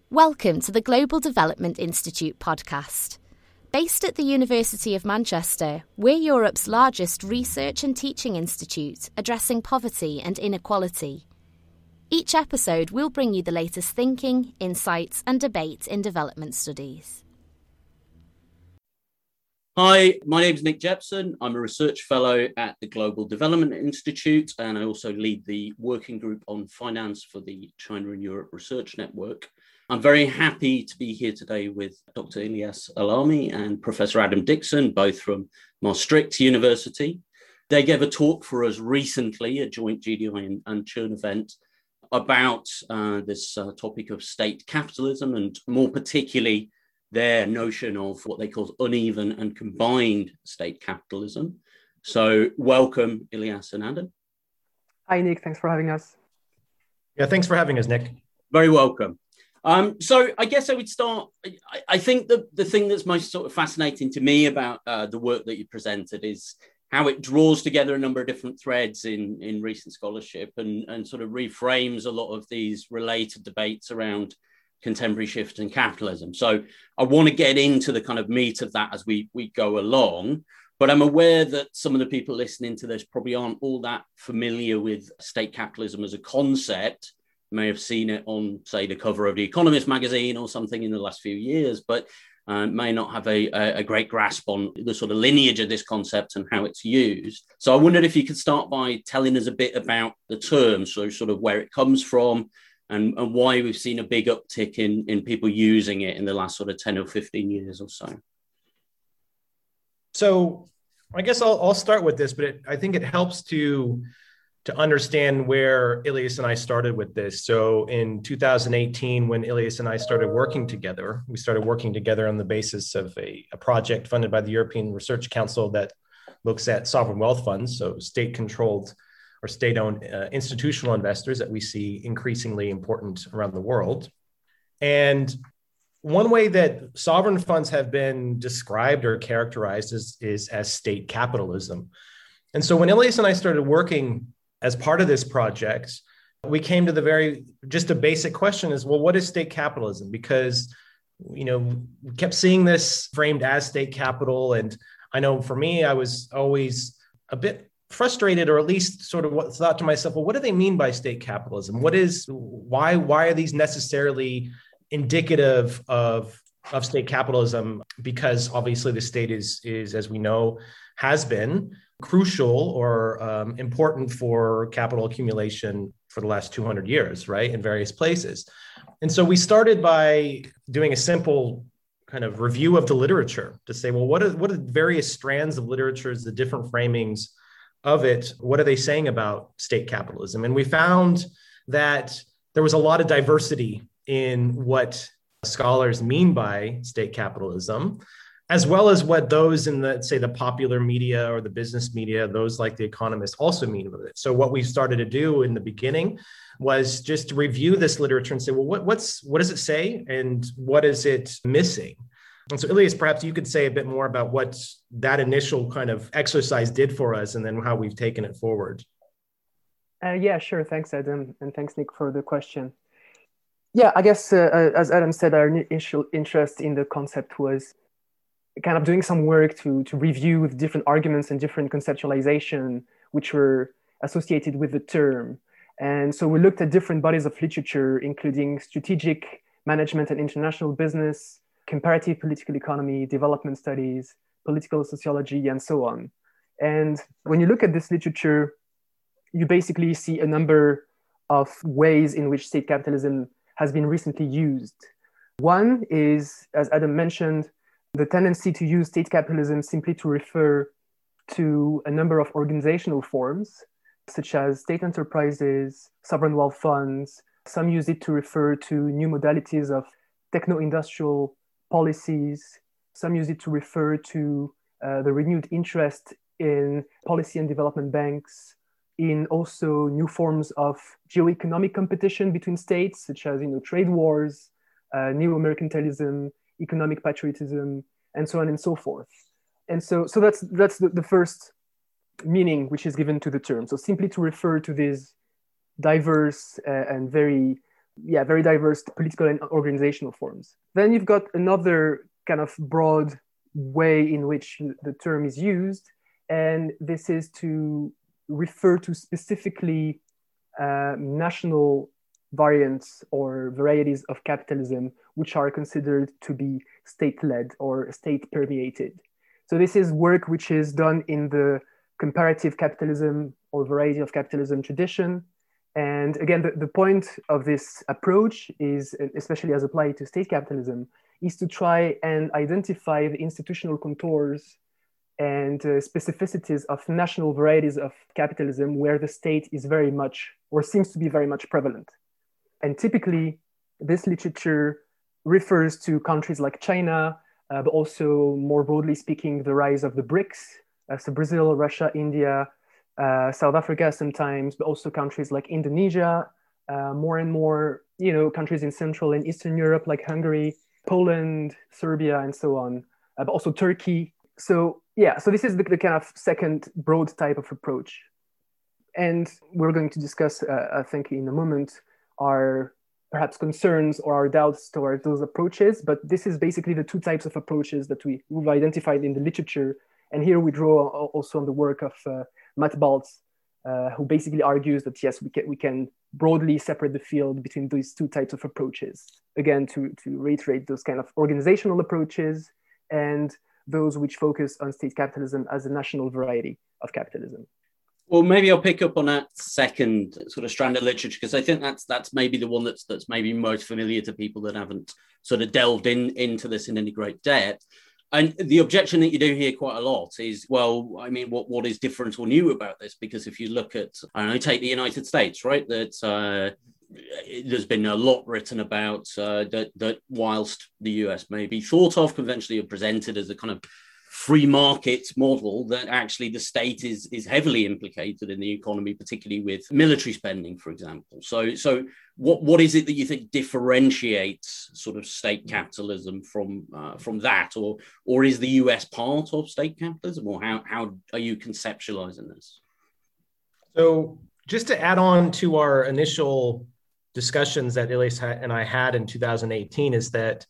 Welcome to the Global Development Institute podcast. Based at the University of Manchester, we're Europe's largest research and teaching institute addressing poverty and inequality. Each episode will bring you the latest thinking, insights and debate in development studies. Hi, my name is Nick Jepson. I'm a research fellow at the Global Development Institute, and I also lead the working group on finance for the China and Europe Research Network. I'm very happy to be here today with Dr. Ilyas Alami and Professor Adam Dixon, both from Maastricht University. They gave a talk for us recently, a joint GDI and CHURN event, about this topic of state capitalism, and more particularly their notion of what they call uneven and combined state capitalism. So welcome, Ilyas and Adam. Hi, Nick. Thanks for having us. Yeah, thanks for having us, Nick. Very welcome. So I guess I would start. I think the thing that's most sort of fascinating to me about the work that you presented is how it draws together a number of different threads in recent scholarship and sort of reframes a lot of these related debates around contemporary shift in capitalism. So I want to get into the kind of meat of that as we go along, but I'm aware that some of the people listening to this probably aren't all that familiar with state capitalism as a concept, may have seen it on, say, the cover of The Economist magazine or something in the last few years, but may not have a great grasp on the sort of lineage of this concept and how it's used. So I wondered if you could start by telling us a bit about the term, so sort of where it comes from and why we've seen a big uptick in people using it in the last sort of 10 or 15 years or so. So I guess I'll start with this, but I think it helps to understand where Ilyas and I started with this. So in 2018, when Ilyas and I started working together, we started working together on the basis of a project funded by the European Research Council that looks at sovereign wealth funds, so state-controlled or state-owned institutional investors that we see increasingly important around the world. And one way that sovereign funds have been described or characterized is as state capitalism. And so when Ilyas and I started working as part of this project, we came to just a basic question is, well, what is state capitalism? Because, we kept seeing this framed as state capital. And I know for me, I was always a bit frustrated, or at least sort of thought to myself, well, what do they mean by state capitalism? Why are these necessarily indicative of state capitalism? Because obviously the state is, as we know, has been crucial or important for capital accumulation for the last 200 years, right, in various places. And so we started by doing a simple kind of review of the literature to say, well, what are the various strands of literature, the different framings of it, what are they saying about state capitalism? And we found that there was a lot of diversity in what scholars mean by state capitalism, as well as what those in the popular media or the business media, those like The Economist, also mean with it. So what we started to do in the beginning was just to review this literature and say, well, what does it say and what is it missing? And so Ilyas, perhaps you could say a bit more about what that initial kind of exercise did for us and then how we've taken it forward. Yeah, sure. Thanks, Adam. And thanks, Nick, for the question. Yeah, I guess, as Adam said, our initial interest in the concept was kind of doing some work to review the different arguments and different conceptualization which were associated with the term. And so we looked at different bodies of literature, including strategic management and international business, comparative political economy, development studies, political sociology, and so on. And when you look at this literature, you basically see a number of ways in which state capitalism has been recently used. One is, as Adam mentioned, the tendency to use state capitalism simply to refer to a number of organizational forms, such as state enterprises, sovereign wealth funds. Some use it to refer to new modalities of techno-industrial policies. Some use it to refer to the renewed interest in policy and development banks, in also new forms of geoeconomic competition between states, such as trade wars, neo-mercantilism, economic patriotism, and so on and so forth. And so that's the first meaning which is given to the term. So simply to refer to these diverse and very very diverse political and organizational forms. Then you've got another kind of broad way in which the term is used, and this is to refer to specifically national variants or varieties of capitalism which are considered to be state-led or state-permeated. So this is work which is done in the comparative capitalism or variety of capitalism tradition. And again, the point of this approach is, especially as applied to state capitalism, is to try and identify the institutional contours and specificities of national varieties of capitalism where the state is very much, or seems to be very much prevalent. And typically, this literature refers to countries like China, but also more broadly speaking, the rise of the BRICS, so Brazil, Russia, India, South Africa sometimes, but also countries like Indonesia, more and more, countries in Central and Eastern Europe like Hungary, Poland, Serbia, and so on, but also Turkey. So this is the kind of second broad type of approach. And we're going to discuss, I think in a moment, our perhaps concerns or our doubts towards those approaches, but this is basically the two types of approaches that we've identified in the literature. And here we draw also on the work of Matt Baltz, who basically argues that yes, we can broadly separate the field between these two types of approaches. Again, to reiterate those kind of organizational approaches and those which focus on state capitalism as a national variety of capitalism. Well, maybe I'll pick up on that second sort of strand of literature, because I think that's maybe the one that's maybe most familiar to people that haven't sort of delved into this in any great depth. And the objection that you do hear quite a lot is, well, I mean, what is different or new about this? Because if you look at, I don't know, take the United States, right? That there's been a lot written about that whilst the US may be thought of conventionally or presented as a kind of free market model, that actually the state is heavily implicated in the economy, particularly with military spending, for example. So what is it that you think differentiates sort of state capitalism from that, or is the US part of state capitalism, or how are you conceptualizing this? So just to add on to our initial discussions that Ilias and I had in 2018 is that,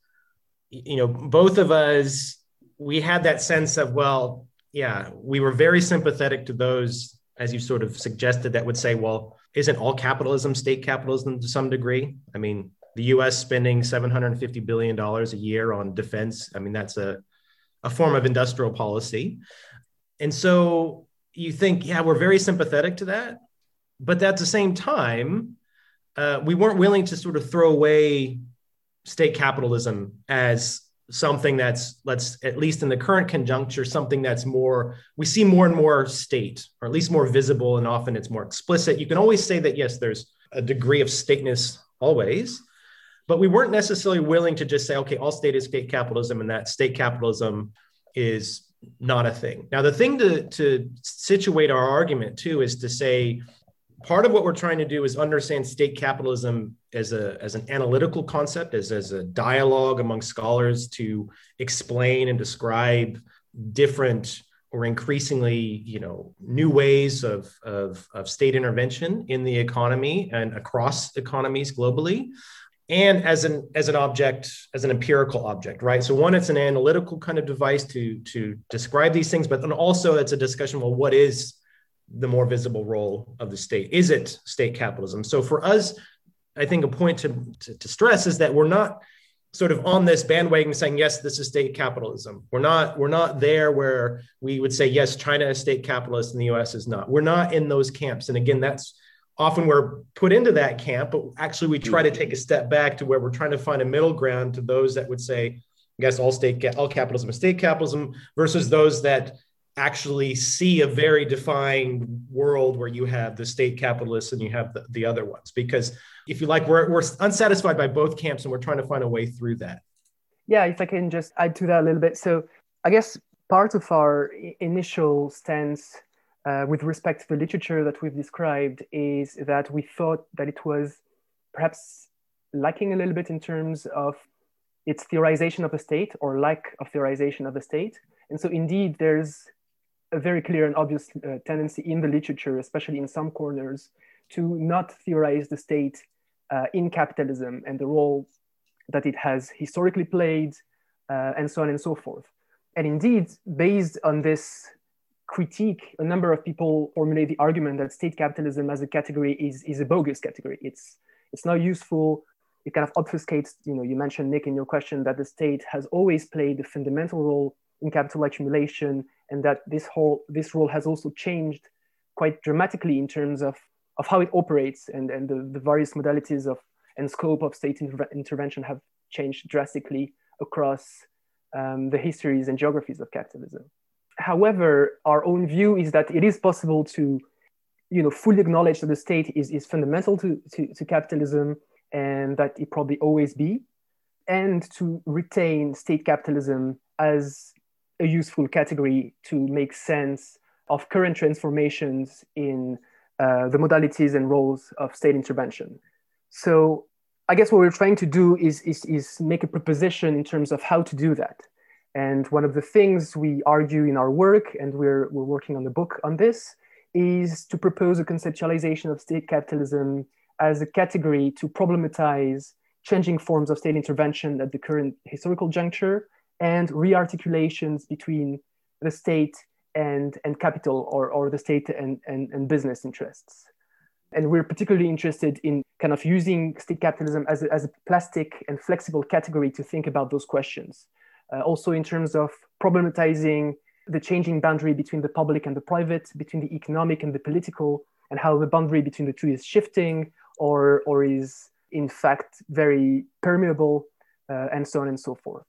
both of us, we had that sense of, well, yeah, we were very sympathetic to those, as you sort of suggested, that would say, well, isn't all capitalism state capitalism to some degree? I mean, the US spending $750 billion a year on defense. I mean, that's a form of industrial policy. And so you think, yeah, we're very sympathetic to that. But at the same time, we weren't willing to sort of throw away state capitalism as something that's, let's, at least in the current conjuncture, something that's more, we see more and more state, or at least more visible, and often it's more explicit. You can always say that, yes, there's a degree of stateness always, but we weren't necessarily willing to just say, okay, all state is state capitalism, and that state capitalism is not a thing. Now, the thing to situate our argument too is to say, part of what we're trying to do is understand state capitalism as an analytical concept, as a dialogue among scholars to explain and describe different or increasingly, new ways of state intervention in the economy and across economies globally, and as an object, as an empirical object, right? So one, it's an analytical kind of device to describe these things, but then also it's a discussion, well, what is the more visible role of the state? Is it state capitalism? So for us, I think a point to stress is that we're not sort of on this bandwagon saying, yes, this is state capitalism. We're not there where we would say, yes, China is state capitalist and the US is not. We're not in those camps. And again, that's often we're put into that camp, but actually we try to take a step back to where we're trying to find a middle ground to those that would say, yes, all capitalism is state capitalism, versus those that actually see a very defined world where you have the state capitalists and you have the other ones. Because if you like, we're unsatisfied by both camps, and we're trying to find a way through that. Yeah, if I can just add to that a little bit. So I guess part of our initial stance with respect to the literature that we've described is that we thought that it was perhaps lacking a little bit in terms of its theorization of the state, or lack of theorization of the state. And so indeed, there's a very clear and obvious tendency in the literature, especially in some corners, to not theorize the state in capitalism and the role that it has historically played, and so on and so forth. And indeed, based on this critique, a number of people formulate the argument that state capitalism as a category is a bogus category. It's not useful. It kind of obfuscates, you mentioned, Nick, in your question, that the state has always played a fundamental role in capital accumulation, and that this role has also changed quite dramatically in terms of how it operates, and the various modalities and scope of state intervention have changed drastically across the histories and geographies of capitalism. However, our own view is that it is possible to fully acknowledge that the state is fundamental to capitalism, and that it probably always be, and to retain state capitalism as a useful category to make sense of current transformations in the modalities and roles of state intervention. So I guess what we're trying to do is make a proposition in terms of how to do that. And one of the things we argue in our work, and we're working on the book on this, is to propose a conceptualization of state capitalism as a category to problematize changing forms of state intervention at the current historical juncture, and rearticulations between the state and capital, or the state and business interests. And we're particularly interested in kind of using state capitalism as a plastic and flexible category to think about those questions. Also in terms of problematizing the changing boundary between the public and the private, between the economic and the political, and how the boundary between the two is shifting or is in fact very permeable, and so on and so forth.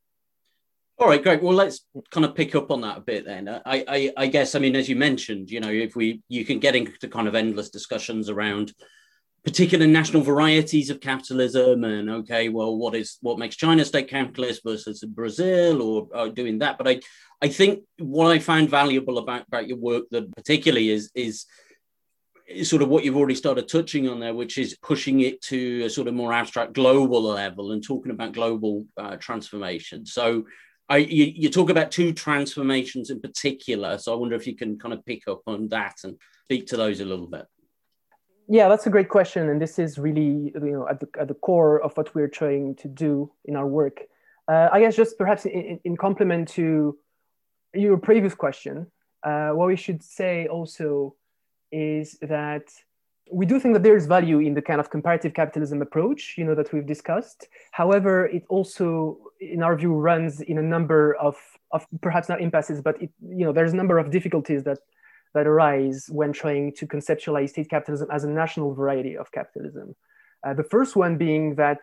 All right, great. Well, let's kind of pick up on that a bit then. I guess, I mean, as you mentioned, you can get into kind of endless discussions around particular national varieties of capitalism, and okay, well, what makes China state capitalist versus Brazil, or doing that. But I think what I found valuable about your work, that particularly is sort of what you've already started touching on there, which is pushing it to a sort of more abstract global level and talking about global transformation. So you talk about two transformations in particular. So I wonder if you can kind of pick up on that and speak to those a little bit. Yeah, that's a great question. And this is really, at the core of what we're trying to do in our work. I guess just perhaps in complement to your previous question, what we should say also is that we do think that there is value in the kind of comparative capitalism approach, that we've discussed. However, it also, in our view, runs in a number of perhaps not impasses, but there's a number of difficulties that arise when trying to conceptualize state capitalism as a national variety of capitalism. The first one being that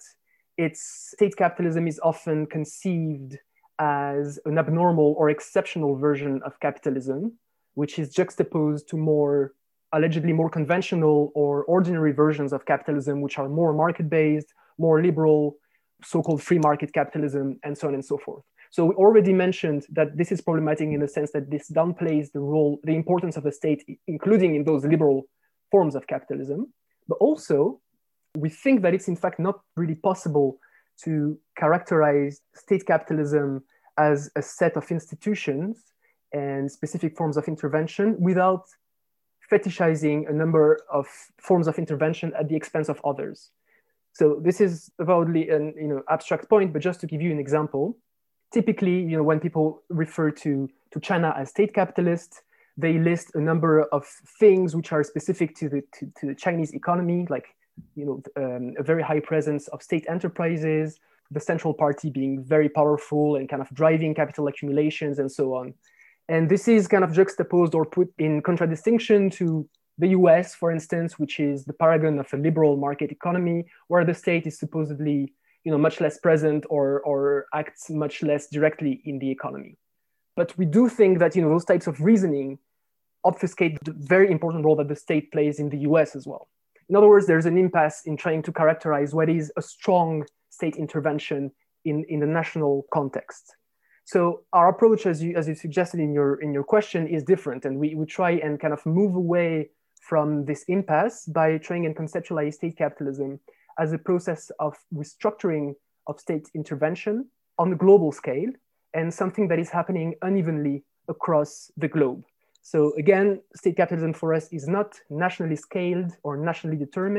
state capitalism is often conceived as an abnormal or exceptional version of capitalism, which is juxtaposed to allegedly more conventional or ordinary versions of capitalism, which are more market-based, more liberal, so-called free market capitalism, and so on and so forth. So we already mentioned that this is problematic in the sense that this downplays the importance of the state, including in those liberal forms of capitalism. But also, we think that it's in fact not really possible to characterize state capitalism as a set of institutions and specific forms of intervention without fetishizing a number of forms of intervention at the expense of others. So this is avowedly an abstract point, but just to give you an example, typically, when people refer to China as state capitalist, they list a number of things which are specific to the Chinese economy, like a very high presence of state enterprises, the central party being very powerful and kind of driving capital accumulations and so on. And this is kind of juxtaposed or put in contradistinction to the US, for instance, which is the paragon of a liberal market economy, where the state is supposedly much less present or acts much less directly in the economy. But we do think that those types of reasoning obfuscate the very important role that the state plays in the US as well. In other words, there's an impasse in trying to characterize what is a strong state intervention in the national context. So our approach, as you suggested in your question, is different, and we try and kind of move away from this impasse by trying and conceptualize state capitalism as a process of restructuring of state intervention on a global scale, and something that is happening unevenly across the globe. So again, state capitalism for us is not nationally scaled or nationally determined.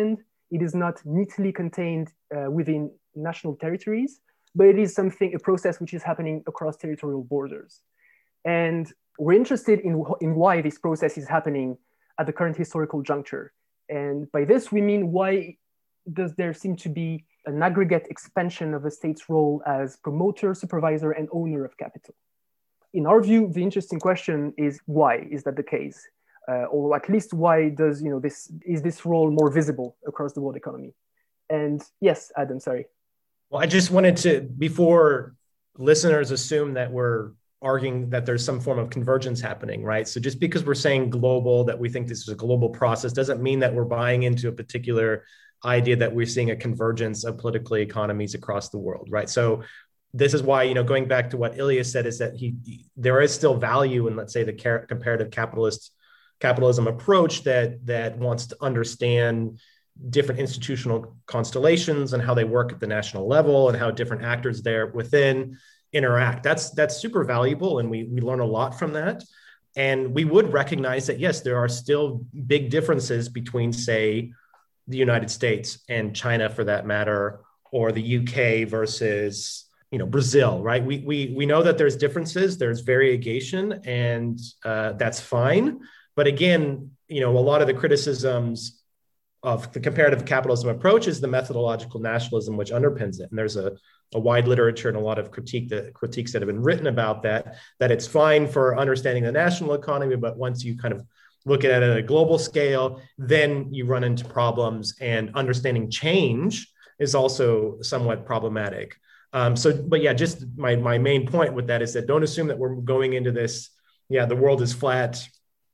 it is not neatly contained within national territories, but it is a process which is happening across territorial borders. And we're interested in why this process is happening at the current historical juncture. And by this, we mean, why does there seem to be an aggregate expansion of the state's role as promoter, supervisor, and owner of capital? In our view, the interesting question is, why is that the case? Or at least, why does this role more visible across the world economy? And yes, Adam, sorry. Well, I just wanted to, before listeners assume that we're arguing that there's some form of convergence happening, right? So just because we're saying global, that we think this is a global process, doesn't mean that we're buying into a particular idea that we're seeing a convergence of political economies across the world, right? So this is why, going back to what Ilya said, is that there is still value in, let's say, the comparative capitalism approach that wants to understand different institutional constellations and how they work at the national level and how different actors there within interact. That's super valuable, and we learn a lot from that. And we would recognize that, yes, there are still big differences between, say, the United States and China, for that matter, or the UK versus Brazil, right? We know that there's differences, there's variegation, and that's fine. But again, a lot of the criticisms of the comparative capitalism approach is the methodological nationalism which underpins it. And there's a wide literature and a lot of critiques that have been written about that it's fine for understanding the national economy, but once you kind of look at it at a global scale, then you run into problems, and understanding change is also somewhat problematic. But yeah, just my main point with that is that don't assume that we're going into this, the world is flat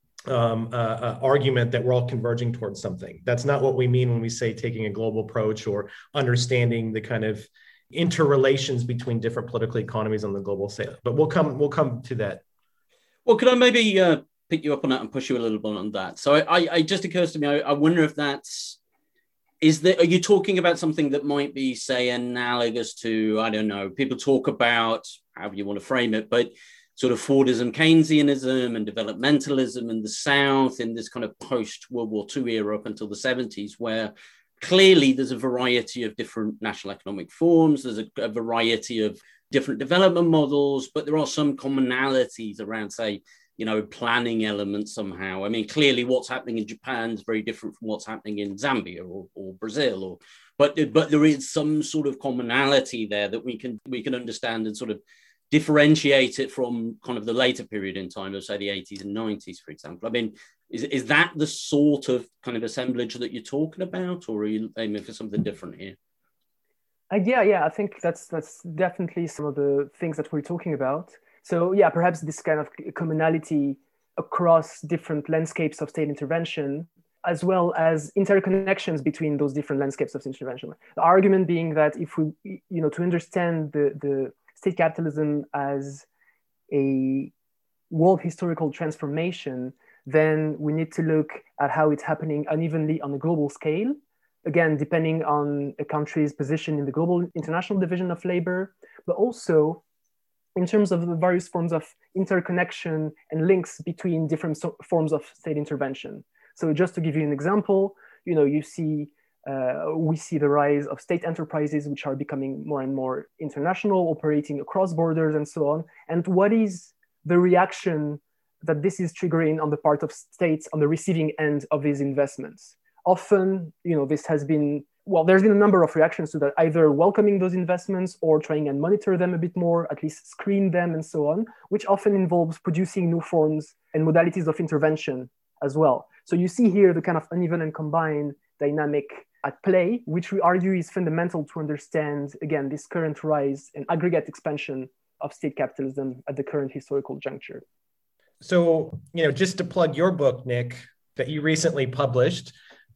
argument that we're all converging towards something. That's not what we mean when we say taking a global approach or understanding the kind of interrelations between different political economies on the global scale. But we'll come to that. Well, could I maybe pick you up on that and push you a little bit on that? So I just occurs to me, I wonder if are you talking about something that might be, say, analogous to, I don't know, people talk about, however you want to frame it, but sort of Fordism, Keynesianism and developmentalism in the South in this kind of post-World War II era up until the 70s, where clearly there's a variety of different national economic forms, there's a variety of different development models, but there are some commonalities around, say, planning elements somehow. I mean, clearly what's happening in Japan is very different from what's happening in Zambia or Brazil, but there is some sort of commonality there that we can understand and sort of differentiate it from kind of the later period in time of, say, the 80s and 90s, for example. I mean, is that the sort of kind of assemblage that you're talking about, or are you aiming for something different here? Yeah, I think that's definitely some of the things that we're talking about. So yeah, perhaps this kind of commonality across different landscapes of state intervention, as well as interconnections between those different landscapes of intervention. The argument being that if we, to understand the state capitalism as a world historical transformation, then we need to look at how it's happening unevenly on a global scale, again, depending on a country's position in the global international division of labor, but also in terms of the various forms of interconnection and links between different forms of state intervention. So just to give you an example, we see the rise of state enterprises, which are becoming more and more international, operating across borders and so on. And what is the reaction that this is triggering on the part of states on the receiving end of these investments? Often, this has been, there's been a number of reactions to that, either welcoming those investments or trying and monitor them a bit more, at least screen them and so on, which often involves producing new forms and modalities of intervention as well. So you see here the kind of uneven and combined dynamic at play, which we argue is fundamental to understand, again, this current rise and aggregate expansion of state capitalism at the current historical juncture. So, just to plug your book, Nick, that you recently published,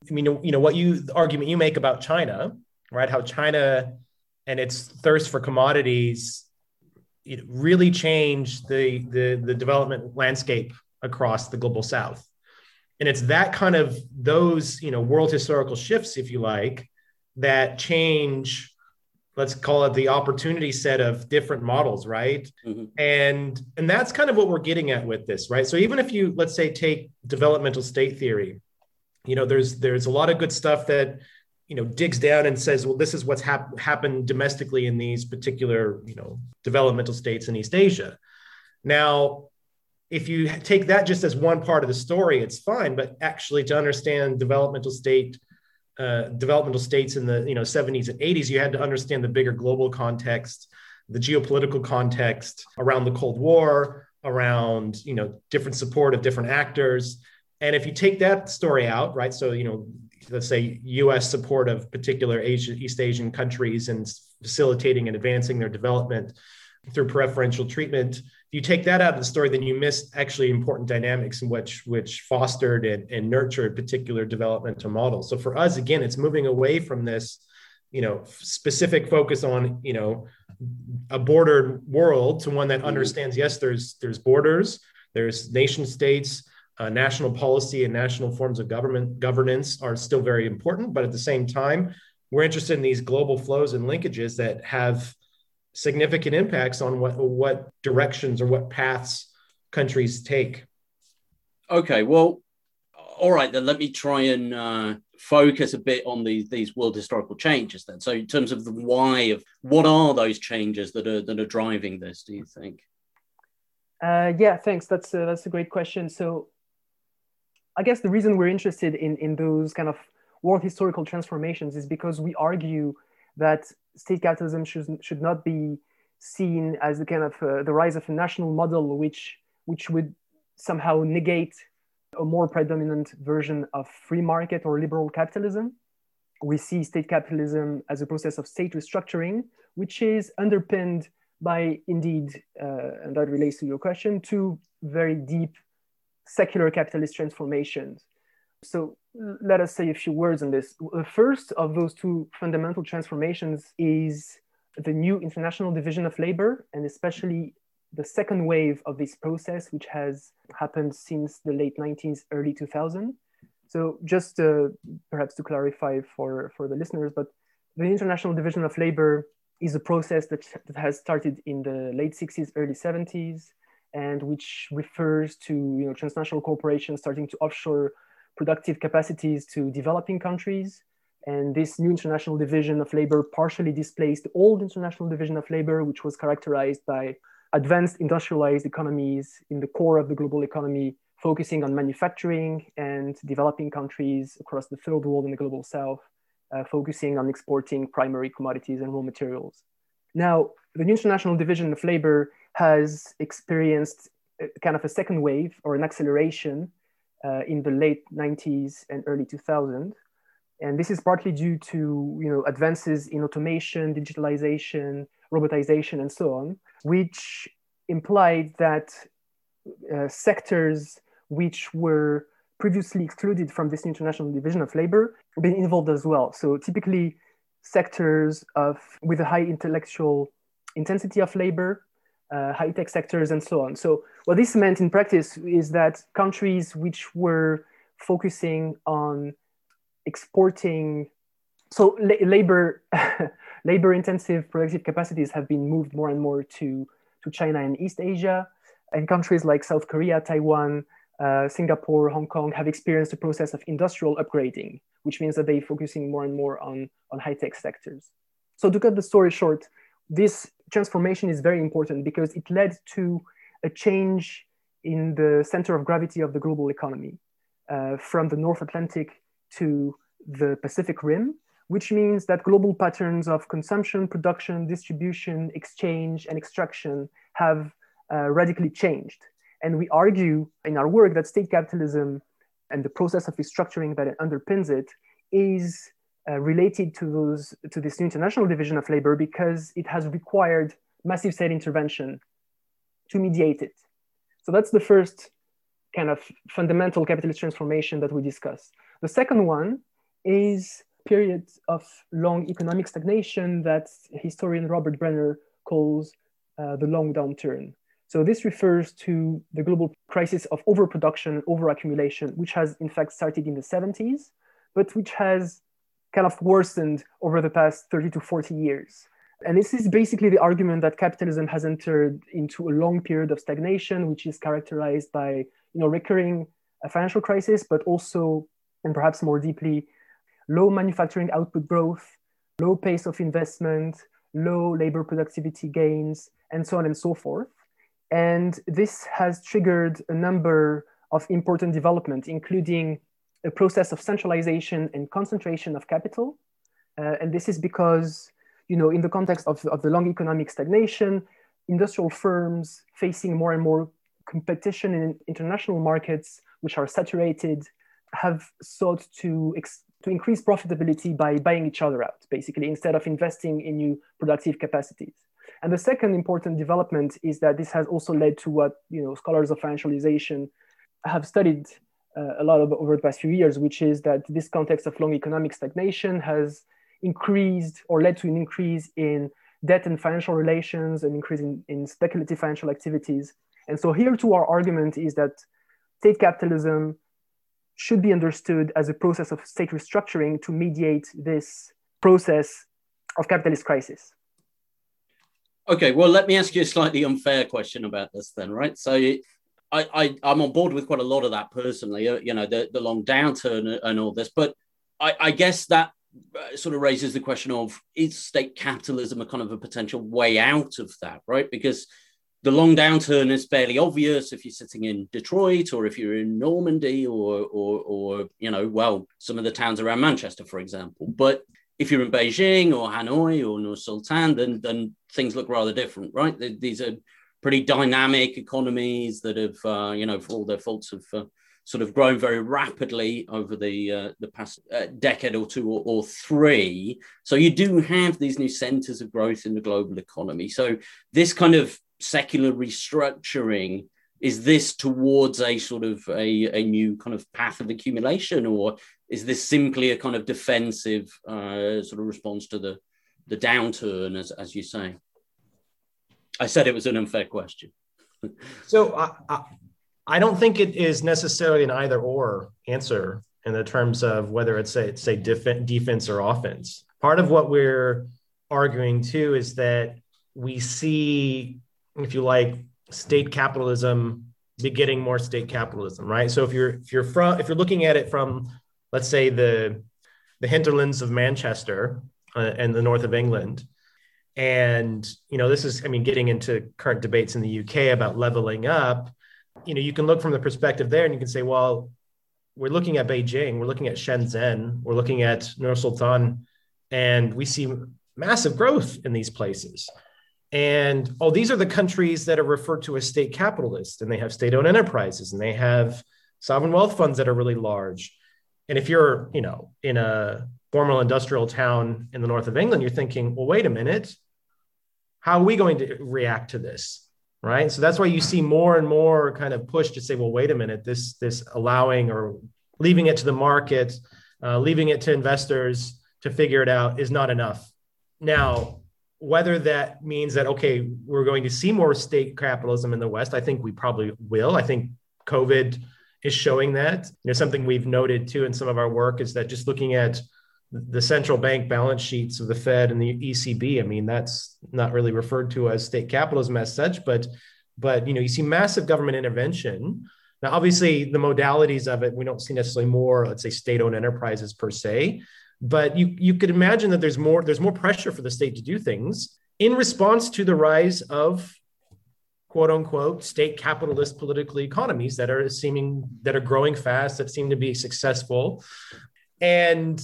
the argument you make about China, right? How China and its thirst for commodities, it really changed the development landscape across the global South. And it's that kind of those, world historical shifts, if you like, that change, let's call it the opportunity set of different models, right? Mm-hmm. And that's kind of what we're getting at with this, right? So even if you, let's say, take developmental state theory, there's a lot of good stuff that, digs down and says, well, this is what's happened domestically in these particular, developmental states in East Asia. Now, if you take that just as one part of the story, it's fine. But actually, to understand developmental states in the 70s and 80s, you had to understand the bigger global context, the geopolitical context around the Cold War, around different support of different actors. And if you take that story out, right? So let's say U.S. support of particular East Asian countries and facilitating and advancing their development through preferential treatment. If you take that out of the story, then you miss actually important dynamics in which fostered and nurtured particular developmental models. So for us, again, it's moving away from this, specific focus on, a bordered world to one that understands, yes, there's borders, there's nation states, national policy and national forms of governance are still very important. But at the same time, we're interested in these global flows and linkages that have significant impacts on what directions or what paths countries take. Okay, well, all right, then let me try and focus a bit on these world historical changes then. So in terms of the why of what are those changes that are driving this, do you think? Yeah, thanks. That's a great question. So I guess the reason we're interested in those kind of world historical transformations is because we argue that state capitalism should not be seen as the kind of the rise of a national model which would somehow negate a more predominant version of free market or liberal capitalism. We see state capitalism as a process of state restructuring, which is underpinned by, indeed, and that relates to your question, two very deep secular capitalist transformations. So let us say a few words on this. The first of those two fundamental transformations is the new international division of labor, and especially the second wave of this process, which has happened since the late 90s, early 2000. So just perhaps to clarify for the listeners, but the international division of labor is a process that has started in the late 60s, early 70s, and which refers to transnational corporations starting to offshore productive capacities to developing countries. And this new international division of labor partially displaced the old international division of labor, which was characterized by advanced industrialized economies in the core of the global economy, focusing on manufacturing, and developing countries across the third world and the global south, focusing on exporting primary commodities and raw materials. Now, the new international division of labor has experienced kind of a second wave or an acceleration in the late 90s and early 2000s. And this is partly due to advances in automation, digitalization, robotization, and so on, which implied that sectors which were previously excluded from this international division of labor have been involved as well. So typically sectors with a high intellectual intensity of labor, high-tech sectors, and so on. So what this meant in practice is that countries which were focusing on exporting, so labor intensive productive capacities have been moved more and more to China and East Asia, and countries like South Korea, Taiwan, Singapore, Hong Kong have experienced a process of industrial upgrading, which means that they're focusing more and more on high-tech sectors. So to cut the story short, this transformation is very important because it led to a change in the center of gravity of the global economy, from the North Atlantic to the Pacific Rim, which means that global patterns of consumption, production, distribution, exchange, and extraction have radically changed. And we argue in our work that state capitalism and the process of restructuring that underpins it is related to this new international division of labor because it has required massive state intervention to mediate it. So that's the first kind of fundamental capitalist transformation that we discuss. The second one is a period of long economic stagnation that historian Robert Brenner calls the long downturn. So this refers to the global crisis of overproduction, overaccumulation, which has in fact started in the 70s, but which has kind of worsened over the past 30 to 40 years. And this is basically the argument that capitalism has entered into a long period of stagnation, which is characterized by recurring financial crisis, but also, and perhaps more deeply, low manufacturing output growth, low pace of investment, low labor productivity gains, and so on and so forth. And this has triggered a number of important developments, including a process of centralization and concentration of capital. And this is because, in the context of the long economic stagnation, industrial firms facing more and more competition in international markets, which are saturated, have sought to increase profitability by buying each other out, basically, instead of investing in new productive capacities. And the second important development is that this has also led to what scholars of financialization have studied a lot over the past few years, which is that this context of long economic stagnation has increased or led to an increase in debt and financial relations, an increase in speculative financial activities. And so here too, our argument is that state capitalism should be understood as a process of state restructuring to mediate this process of capitalist crisis. Okay, well, let me ask you a slightly unfair question about this then, right? So I'm on board with quite a lot of that personally, the long downturn and all this, but I guess that sort of raises the question of, is state capitalism a kind of a potential way out of that, right? Because the long downturn is fairly obvious if you're sitting in Detroit or if you're in Normandy or some of the towns around Manchester, for example. But if you're in Beijing or Hanoi or Nur Sultan, then things look rather different, right? These are pretty dynamic economies that have, for all their faults, have sort of grown very rapidly over the past decade or two or three. So you do have these new centers of growth in the global economy. So this kind of secular restructuring, is this towards a sort of a new kind of path of accumulation, or is this simply a kind of defensive sort of response to the downturn, as you say? I said it was an unfair question. So I don't think it is necessarily an either or answer in the terms of whether it's say defense or offense. Part of what we're arguing too is that we see, if you like, state capitalism begetting more state capitalism, right? So if you're looking at it from, let's say, the hinterlands of Manchester and the north of England, and this is, getting into current debates in the UK about leveling up. You can look from the perspective there, and you can say, well, we're looking at Beijing, we're looking at Shenzhen, we're looking at Nur Sultan, and we see massive growth in these places. And these are the countries that are referred to as state capitalist, and they have state-owned enterprises, and they have sovereign wealth funds that are really large. And if you're, in a formal industrial town in the north of England, you're thinking, well, wait a minute, how are we going to react to this, right? So that's why you see more and more kind of push to say, well, wait a minute, this allowing or leaving it to the market, leaving it to investors to figure it out is not enough. Now, whether that means that, okay, we're going to see more state capitalism in the West, I think we probably will. I think COVID is showing that. Something we've noted too in some of our work is that just looking at the central bank balance sheets of the Fed and the ECB, that's not really referred to as state capitalism as such, but you see massive government intervention. Now, obviously, the modalities of it, we don't see necessarily more, let's say, state-owned enterprises per se. But you could imagine that there's more pressure for the state to do things in response to the rise of, quote unquote, state capitalist political economies that are growing fast, that seem to be successful. And,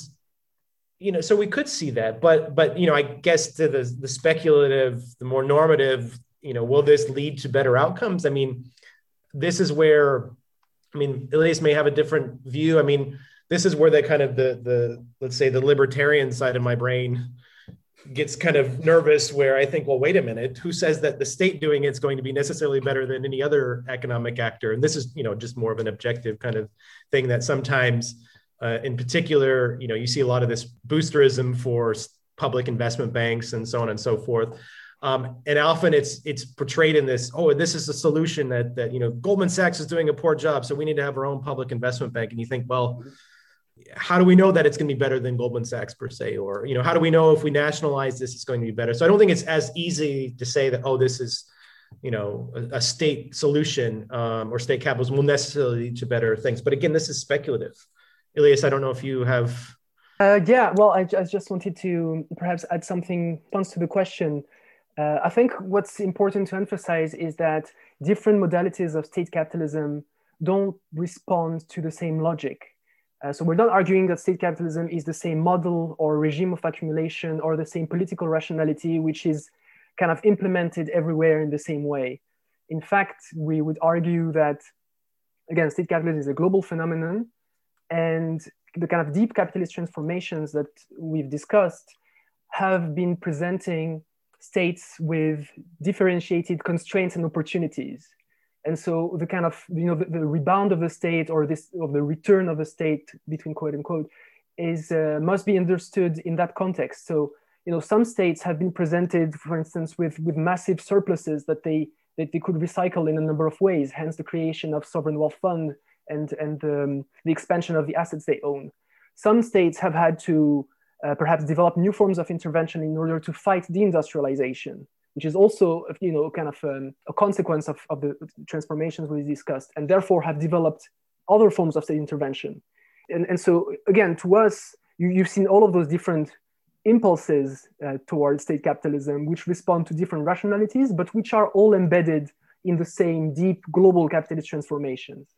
so we could see that, but I guess to the speculative, the more normative, will this lead to better outcomes? This is where, Elias may have a different view. This is where the let's say the libertarian side of my brain gets kind of nervous, where I think, well, wait a minute, who says that the state doing it's going to be necessarily better than any other economic actor? And this is, just more of an objective kind of thing that sometimes, in particular, you see a lot of this boosterism for public investment banks and so on and so forth. And often it's portrayed in this, this is the solution that Goldman Sachs is doing a poor job, so we need to have our own public investment bank. And you think, well, how do we know that it's going to be better than Goldman Sachs per se? Or, how do we know if we nationalize this, it's going to be better? So I don't think it's as easy to say that, this is, a state solution or state capitalism will necessarily lead to better things. But again, this is speculative. Elias, I don't know if you have Yeah, well, I just wanted to perhaps add something in response to the question. I think what's important to emphasize is that different modalities of state capitalism don't respond to the same logic. So we're not arguing that state capitalism is the same model or regime of accumulation or the same political rationality, which is kind of implemented everywhere in the same way. In fact, we would argue that, again, state capitalism is a global phenomenon, and the kind of deep capitalist transformations that we've discussed have been presenting states with differentiated constraints and opportunities. And so the kind of, the rebound of the state, or the return of the state, between quote unquote, is must be understood in that context. So, some states have been presented, for instance, with massive surpluses that they could recycle in a number of ways, hence the creation of sovereign wealth fund and the expansion of the assets they own. Some states have had to perhaps develop new forms of intervention in order to fight deindustrialization, which is also, kind of a consequence of the transformations we discussed, and therefore have developed other forms of state intervention. And so, again, to us, you've seen all of those different impulses towards state capitalism, which respond to different rationalities, but which are all embedded in the same deep global capitalist transformations.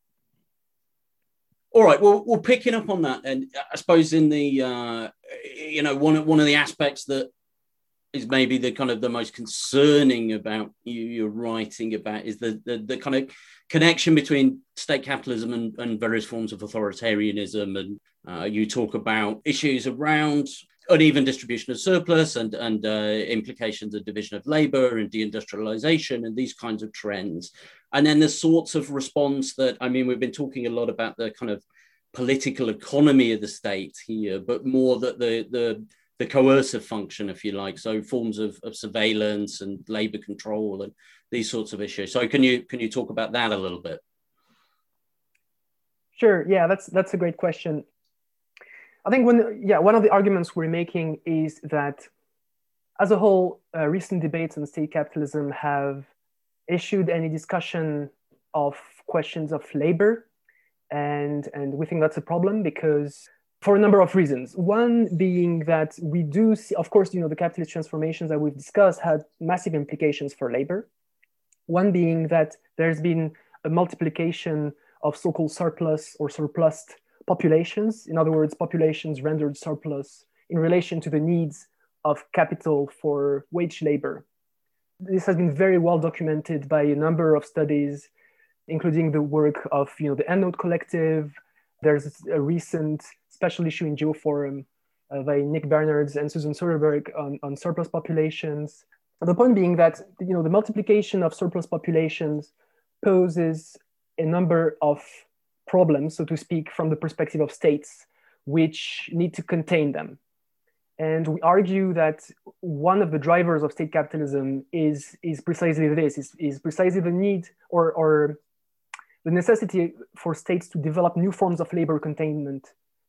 All right. Well, picking up on that, and I suppose in the one of the aspects that is maybe the kind of the most concerning about you're writing about is the kind of connection between state capitalism and various forms of authoritarianism, and you talk about issues around uneven distribution of surplus and implications of division of labor and deindustrialization and these kinds of trends. And then the sorts of response that, we've been talking a lot about the kind of political economy of the state here, but more that the coercive function, if you like, so forms of surveillance and labor control and these sorts of issues. So can you talk about that a little bit? Sure. Yeah, that's a great question. I think one of the arguments we're making is that, as a whole, recent debates on state capitalism have eschewed any discussion of questions of labor, and we think that's a problem because, for a number of reasons. One being that we do see, of course, the capitalist transformations that we've discussed had massive implications for labor. One being that there's been a multiplication of so-called surplus or surplused populations, in other words, populations rendered surplus in relation to the needs of capital for wage labor. This has been very well documented by a number of studies, including the work of the EndNote Collective. There's a recent special issue in Geoforum by Nick Bernards and Susan Soderberg on surplus populations. And the point being that the multiplication of surplus populations poses a number of problems, so to speak, from the perspective of states, which need to contain them. And we argue that one of the drivers of state capitalism is precisely this, is precisely the need or the necessity for states to develop new forms of labor containment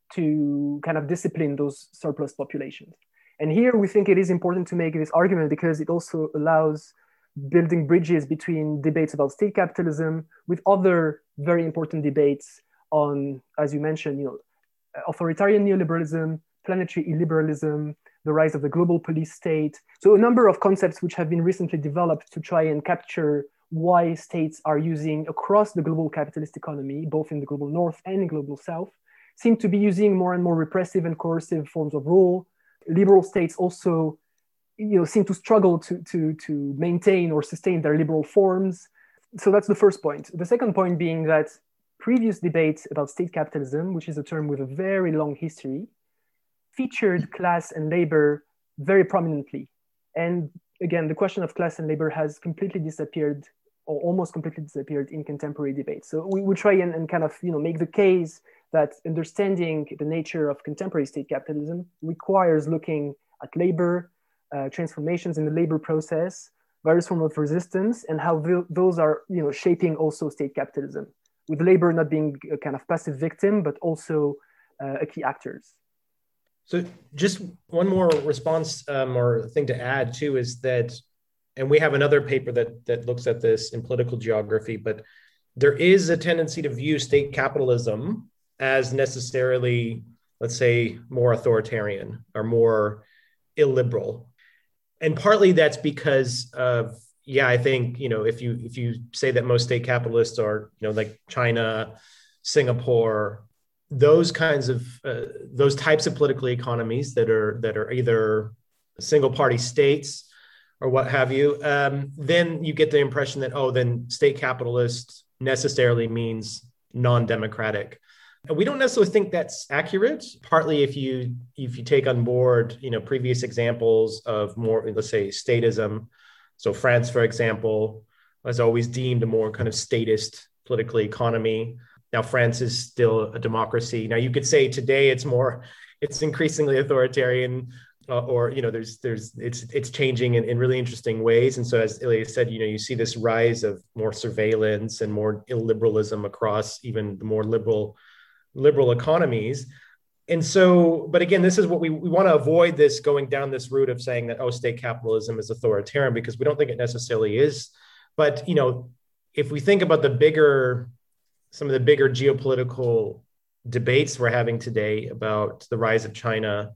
to kind of discipline those surplus populations. And here we think it is important to make this argument because it also allows building bridges between debates about state capitalism with other very important debates on, as you mentioned, authoritarian neoliberalism, planetary illiberalism, the rise of the global police state. So a number of concepts which have been recently developed to try and capture why states are using across the global capitalist economy, both in the global north and in global south, seem to be using more and more repressive and coercive forms of rule. Liberal states also seem to struggle to maintain or sustain their liberal forms. So that's the first point. The second point being that previous debates about state capitalism, which is a term with a very long history, featured class and labor very prominently. And again, the question of class and labor has completely disappeared or almost completely disappeared in contemporary debates. So we try and kind of make the case that understanding the nature of contemporary state capitalism requires looking at labor, transformations in the labor process, various forms of resistance, and how those are shaping also state capitalism, with labor not being a kind of passive victim, but also a key actors. So just one more response or thing to add too is that, and we have another paper that looks at this in political geography, but there is a tendency to view state capitalism as necessarily, let's say, more authoritarian or more illiberal. And partly that's because of, I think, if you say that most state capitalists are, like China, Singapore, those types of political economies that are either single party states or what have you, then you get the impression that, then state capitalist necessarily means non-democratic. And we don't necessarily think that's accurate. Partly if you take on board, previous examples of more, let's say, statism. So France, for example, was always deemed a more kind of statist political economy. Now, France is still a democracy. Now, you could say today it's increasingly authoritarian, or it's changing in really interesting ways. And so, as Ilya said, you see this rise of more surveillance and more illiberalism across even the more liberal economies. And so, but again, this is what we want to avoid, this going down this route of saying that, state capitalism is authoritarian, because we don't think it necessarily is. But, if we think about some of the bigger geopolitical debates we're having today about the rise of China,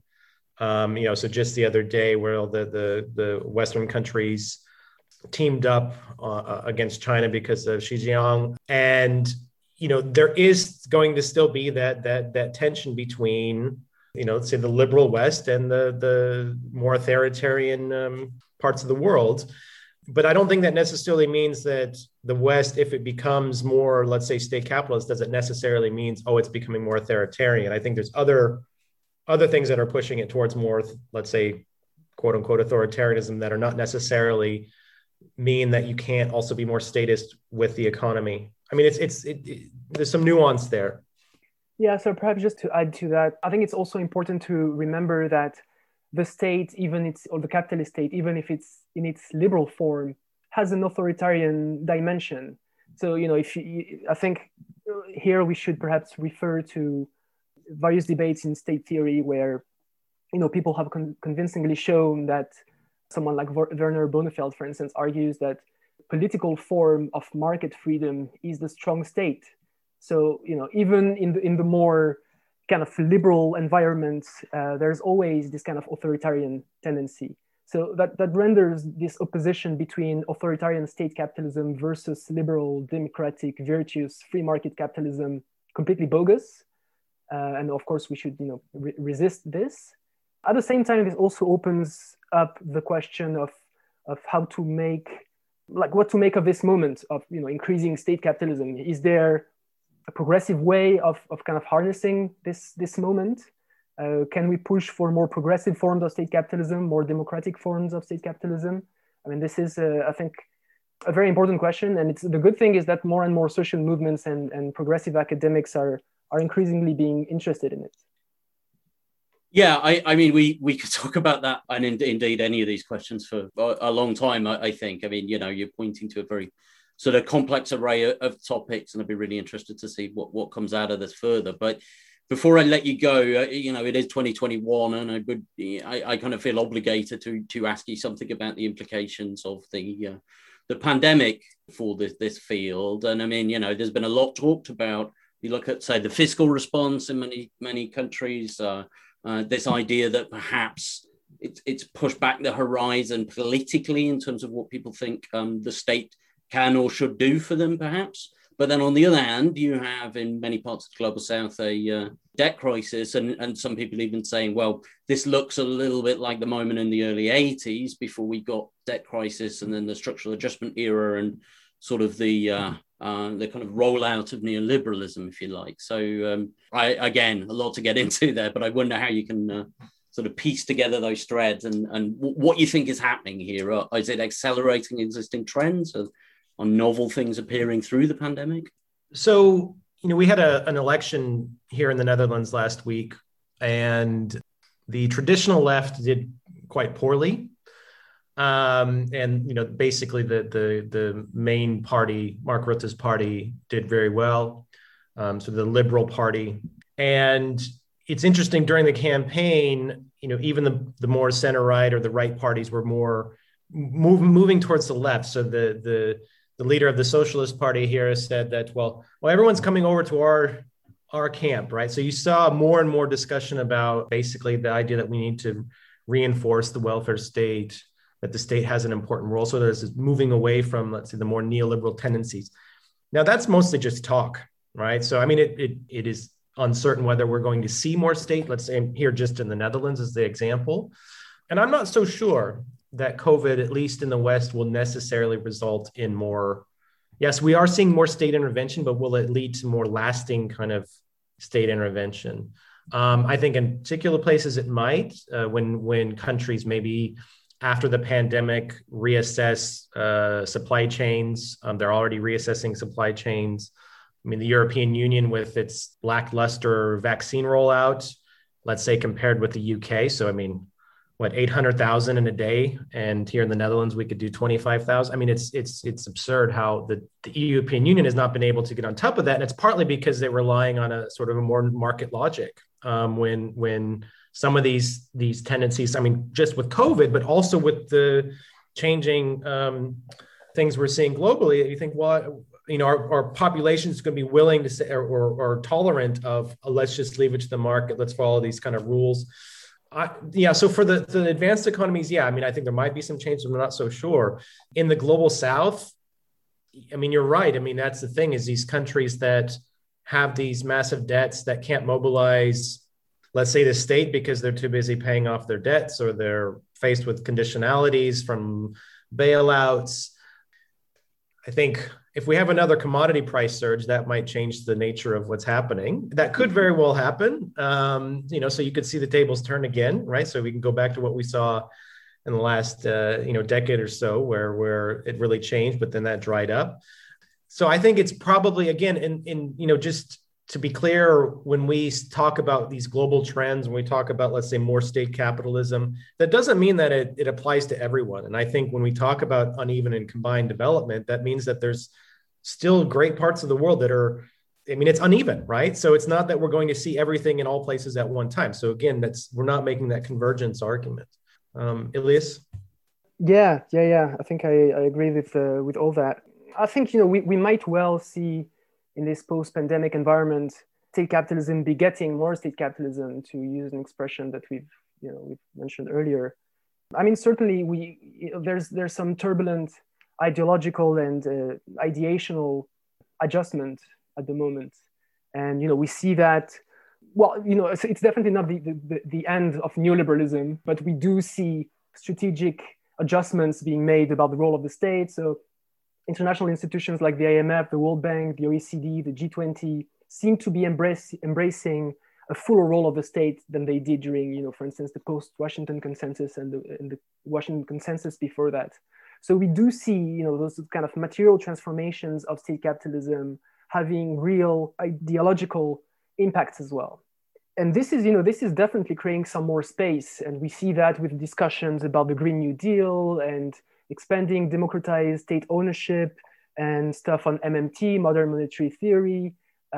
so just the other day where the Western countries teamed up against China because of Xinjiang, and there is going to still be that tension between, let's say, the liberal West and the more authoritarian parts of the world. But I don't think that necessarily means that the West, if it becomes more, let's say, state capitalist, doesn't necessarily means, it's becoming more authoritarian. I think there's other things that are pushing it towards more, let's say, quote unquote, authoritarianism that are not necessarily mean that you can't also be more statist with the economy. I mean, there's some nuance there. Yeah, so perhaps just to add to that, I think it's also important to remember that the state, or the capitalist state, even if it's in its liberal form, has an authoritarian dimension. So, I think here we should perhaps refer to various debates in state theory where, people have convincingly shown that someone like Werner Bonefeld, for instance, argues that political form of market freedom is the strong state. So, even in the more kind of liberal environments, there's always this kind of authoritarian tendency. So that renders this opposition between authoritarian state capitalism versus liberal, democratic, virtuous, free market capitalism completely bogus. And of course, we should resist this. At the same time, this also opens up the question of how to make, what to make of this moment of increasing state capitalism. Is there a progressive way of kind of harnessing this moment? Can we push for more progressive forms of state capitalism, more democratic forms of state capitalism? I mean, this is, I think, a very important question. And the good thing is that more and more social movements and progressive academics are increasingly being interested in it. Yeah, I mean, we could talk about that and indeed any of these questions for a long time, I think. I mean, you're pointing to a very sort of complex array of topics, and I'd be really interested to see what comes out of this further. But before I let you go, it is 2021, and I kind of feel obligated to ask you something about the implications of the pandemic for this field. And I mean, there's been a lot talked about. You look at, say, the fiscal response in many countries. This idea that perhaps it's pushed back the horizon politically in terms of what people think the state can or should do for them, perhaps. But then on the other hand, you have in many parts of the global south a debt crisis, and some people even saying, well, this looks a little bit like the moment in the early 80s before we got debt crisis and then the structural adjustment era and sort of the kind of rollout of neoliberalism, if you like. So again, a lot to get into there, but I wonder how you can sort of piece together those threads and what you think is happening here. Is it accelerating existing trends? Are novel things appearing through the pandemic? So, we had an election here in the Netherlands last week, and the traditional left did quite poorly. And basically the main party, Mark Rutte's party, did very well. So the Liberal Party. And it's interesting, during the campaign, even the more center right or the right parties were more moving towards the left. So the leader of the Socialist Party here said that, well, everyone's coming over to our camp, right? So you saw more and more discussion about basically the idea that we need to reinforce the welfare state, that the state has an important role. So there's this moving away from, let's say, the more neoliberal tendencies. Now that's mostly just talk, right? So, I mean, it is uncertain whether we're going to see more state, let's say here just in the Netherlands as the example. And I'm not so sure that COVID, at least in the West, will necessarily result in more. Yes, we are seeing more state intervention, but will it lead to more lasting kind of state intervention? I think in particular places it might, when countries maybe after the pandemic reassess supply chains. They're already reassessing supply chains. I mean, the European Union with its lackluster vaccine rollout, let's say compared with the UK. So, I mean, what, 800,000 in a day, and here in the Netherlands we could do 25,000. I mean, it's absurd how the European Union has not been able to get on top of that, and it's partly because they're relying on a sort of a more market logic. When some of these tendencies, I mean, just with COVID, but also with the changing things we're seeing globally, you think, well, you know, our population is going to be willing to say or tolerant of let's just leave it to the market, let's follow these kind of rules. So for the advanced economies, I mean, I think there might be some changes, but I'm not so sure. In the global South, I mean, you're right. I mean, that's the thing, is these countries that have these massive debts that can't mobilize, let's say, the state because they're too busy paying off their debts, or they're faced with conditionalities from bailouts. I think if we have another commodity price surge, that might change the nature of what's happening. That could very well happen. So you could see the tables turn again, right? So we can go back to what we saw in the last, decade or so, where it really changed, but then that dried up. So I think it's probably, again, just to be clear, when we talk about these global trends, when we talk about, let's say, more state capitalism, that doesn't mean that it applies to everyone. And I think when we talk about uneven and combined development, that means that there's still great parts of the world that are, I mean, it's uneven, right? So it's not that we're going to see everything in all places at one time. So again, we're not making that convergence argument. Elias? Yeah. I think I agree with all that. I think, we might well see in this post-pandemic environment, state capitalism begetting more state capitalism, to use an expression that we've mentioned earlier. I mean, certainly there's some turbulent ideological and ideational adjustment at the moment. And, we see that, well, it's definitely not the end of neoliberalism, but we do see strategic adjustments being made about the role of the state. So international institutions like the IMF, the World Bank, the OECD, the G20 seem to be embracing a fuller role of the state than they did during, for instance, the post-Washington Consensus and the Washington Consensus before that. So we do see, those kind of material transformations of state capitalism having real ideological impacts as well. And this is definitely creating some more space. And we see that with discussions about the Green New Deal and expanding democratized state ownership and stuff on MMT, modern monetary theory.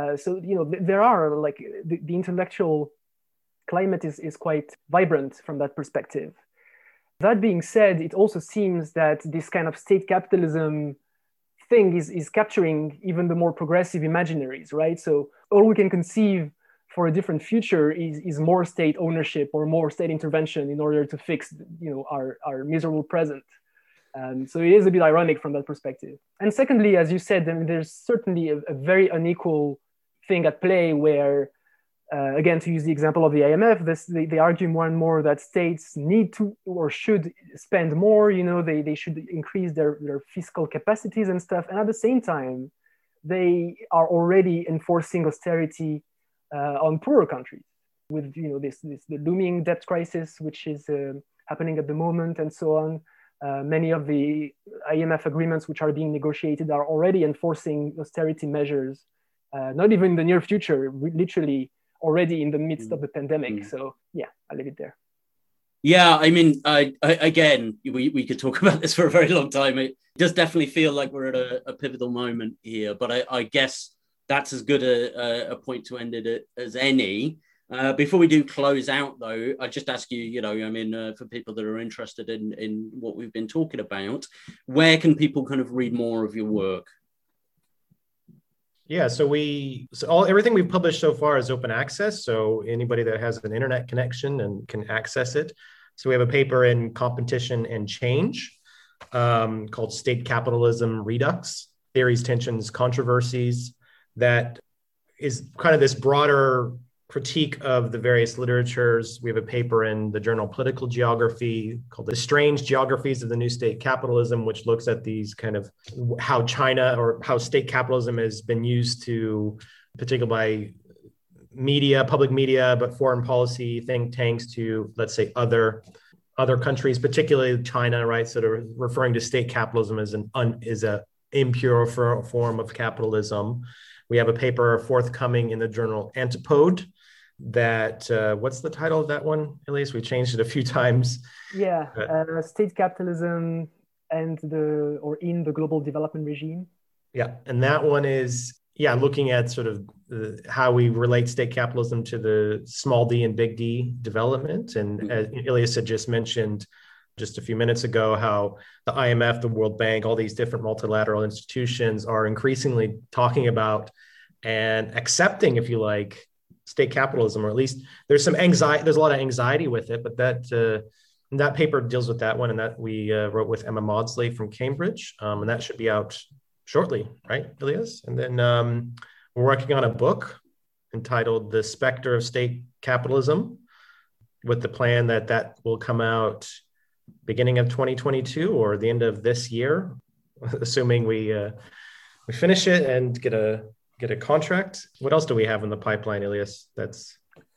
There are, like, the intellectual climate is quite vibrant from that perspective. That being said, it also seems that this kind of state capitalism thing is capturing even the more progressive imaginaries, right? So all we can conceive for a different future is more state ownership or more state intervention in order to fix, our miserable present. So it is a bit ironic from that perspective. And secondly, as you said, I mean, there's certainly a very unequal thing at play where, again, to use the example of the IMF, they argue more and more that states need to or should spend more, they should increase their fiscal capacities and stuff. And at the same time, they are already enforcing austerity on poorer countries with, the looming debt crisis, which is happening at the moment, and so on. Many of the IMF agreements which are being negotiated are already enforcing austerity measures, not even in the near future, literally already in the midst of the pandemic. So I'll leave it there. Yeah, I mean, again, we could talk about this for a very long time. It does definitely feel like we're at a pivotal moment here, but I guess that's as good a point to end it as any. Before we do close out, though, I just ask you, for people that are interested in what we've been talking about, where can people kind of read more of your work? Yeah, everything we've published so far is open access. So anybody that has an internet connection and can access it. So we have a paper in Competition and Change called State Capitalism Redux: Theories, Tensions, Controversies. That is kind of this broader critique of the various literatures. We have a paper in the journal Political Geography called The Strange Geographies of the New State Capitalism, which looks at these kind of how China or how state capitalism has been used to, particularly by media, public media, but foreign policy think tanks to, let's say, other countries, particularly China, right? Sort of referring to state capitalism as a impure form of capitalism. We have a paper forthcoming in the journal Antipode that, what's the title of that one, Elias? We changed it a few times. Yeah, state capitalism and in the global development regime. Yeah, and that one is, looking at sort of how we relate state capitalism to the small d and big D development. And as Elias had just mentioned just a few minutes ago, how the IMF, the World Bank, all these different multilateral institutions are increasingly talking about and accepting, if you like, state capitalism, or at least there's some anxiety. There's a lot of anxiety with it, but that paper deals with that one, and that we wrote with Emma Maudsley from Cambridge, and that should be out shortly, right, Elias? And then we're working on a book entitled "The Specter of State Capitalism," with the plan that will come out beginning of 2022 or the end of this year, assuming we finish it and get a contract. What else do we have in the pipeline, Elias? Just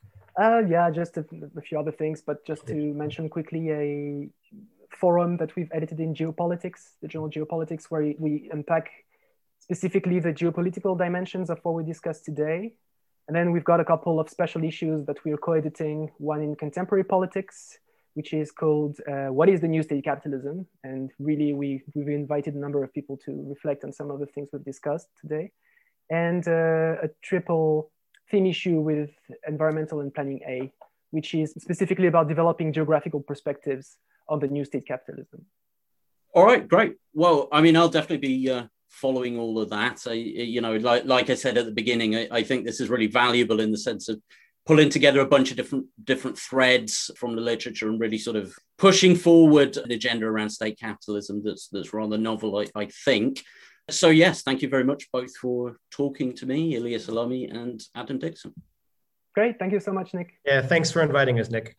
a few other things, but just to mention quickly a forum that we've edited in Geopolitics, the journal Geopolitics, where we unpack specifically the geopolitical dimensions of what we discussed today. And then we've got a couple of special issues that we're co-editing, one in Contemporary Politics, which is called What is the New State Capitalism? And really, we've invited a number of people to reflect on some of the things we've discussed today. And a triple theme issue with Environmental and Planning A, which is specifically about developing geographical perspectives on the new state capitalism. All right, great. Well, I mean, I'll definitely be following all of that. Like I said at the beginning, I think this is really valuable in the sense of pulling together a bunch of different threads from the literature and really sort of pushing forward an agenda around state capitalism that's rather novel, I think. So yes, thank you very much both for talking to me, Elias Elamy and Adam Dixon. Great, thank you so much, Nick. Yeah, thanks for inviting us, Nick.